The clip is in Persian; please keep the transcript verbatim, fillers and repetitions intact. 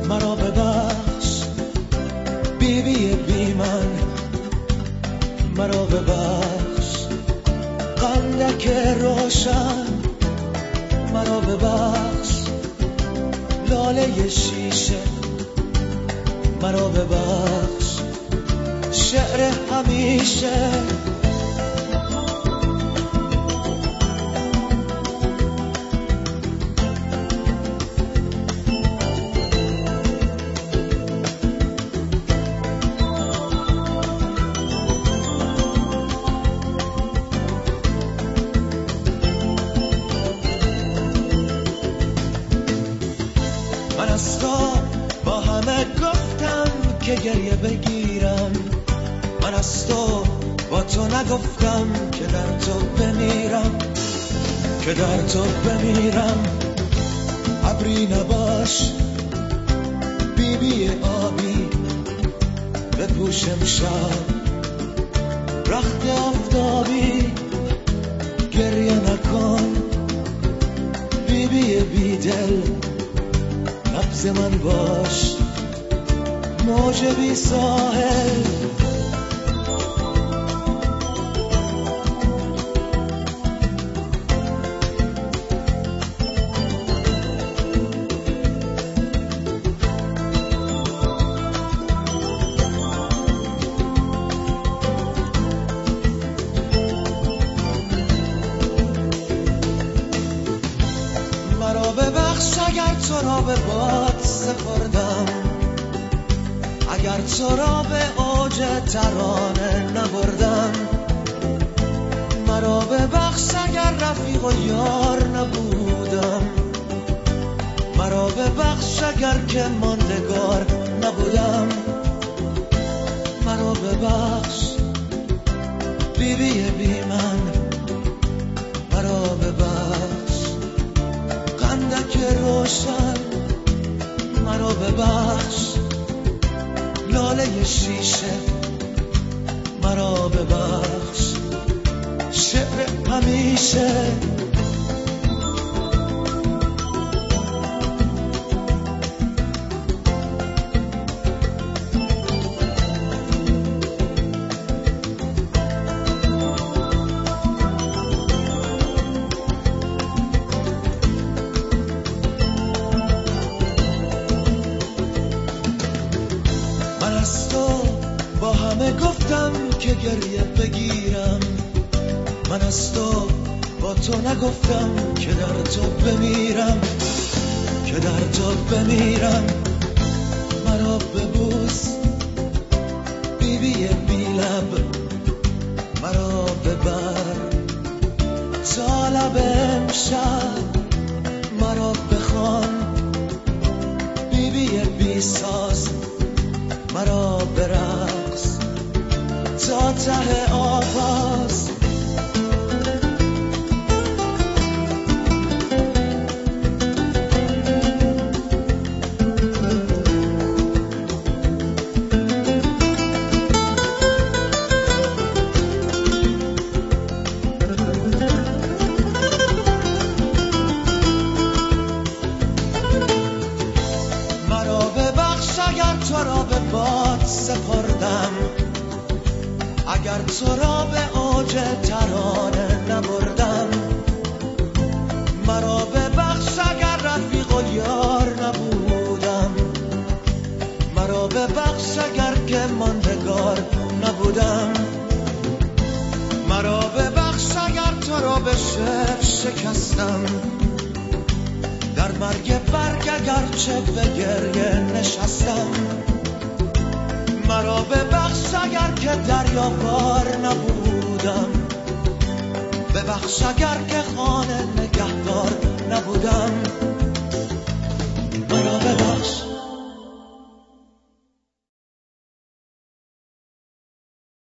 مرا ببخش بی بی بی من، مرا ببخش قندک روشن، مرا ببخش لاله شیشه، مرا ببخش شعر همیشه. من از تو با همه گفتم که گریه بگیرم، من از تو با تو نگفتم که در تو بمیرم، که در تو بمیرم. ابری نباش بی بی آبی، بپوشم شب رخت آفتابی، گریه نکن بی بی بی دل، نبض من باش موج بی ساحل. مرا ببخش اگر تو را به باد سپردم، اگر تو را به اوج ترانه نبردم، مرا ببخش اگر رفیق و یار نبودم، مرا ببخش اگر که ماندگار نبودم، مرا ببخش بی بی بی من، مرا ببخش قندک روشن، مرا ببخش لاله شیشه، مرا ببخش شعر همیشه. من از تو با همه گفتم که گریه بگیرم، من از تو با تو نگفتم که در تو بمیرم، که در تو بمیرم. مرا ببوس بی بی بی لب، مرا ببر تا لب امشب، مرا بخوان بی بی بی ساز، مرا برقص تا ته آغاز. مرا ببخش اگر تو را به باد سپردم، اگر تو را به اوج ترانه نبردم، مرا ببخش اگر رفیق و یار نبودم، مرا ببخش اگر که ماندگار نبودم، مرا ببخش اگر تو را به شعر شکستم، در مرگ برگ اگرچه به گریه نشستم، مرا ببخش اگر که دریابار نبودم، ببخش اگر که خانه نگهدار نبودم.